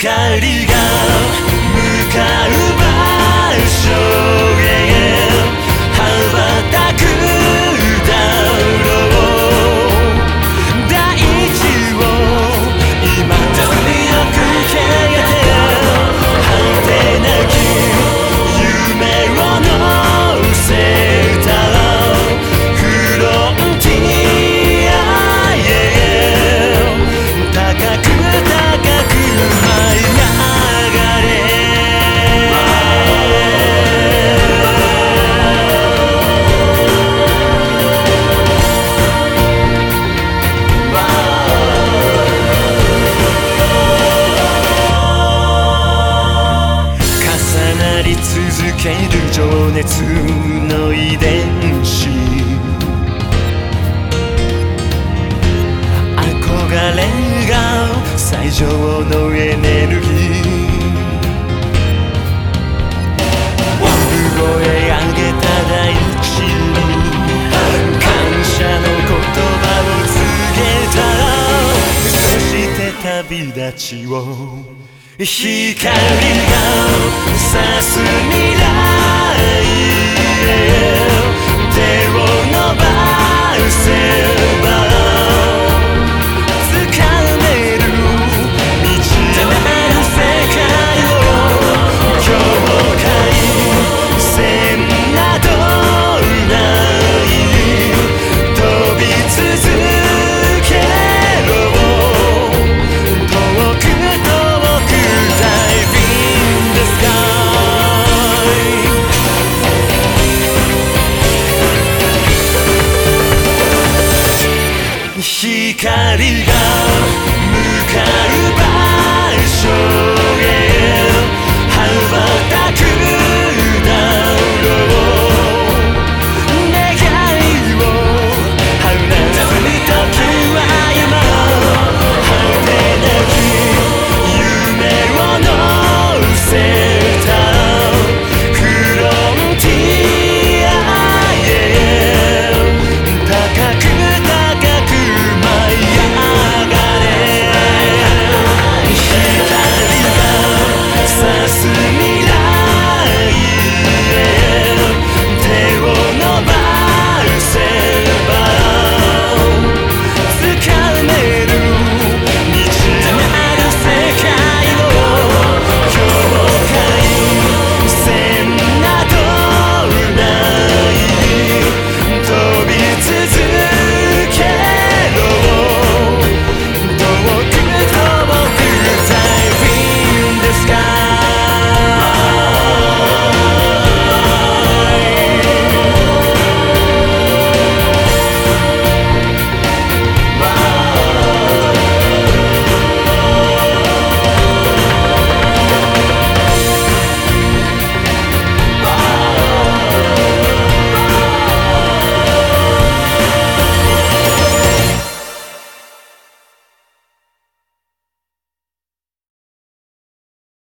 光が向かう場所へ羽ばたくだろう。大地を今強く蹴って果てなき夢を乗せたフロンティアへ高く高く舞い上がれ。重なり続ける情熱の遺伝子、憧れが最上のエネルギー。産声上げた大地に感謝の言葉を告げた。そして旅立ちを光が差す未来へ手を伸ばせば掴める道なる世界を境界線などない飛び続けろ。遠く遠くDive in the sky。 光が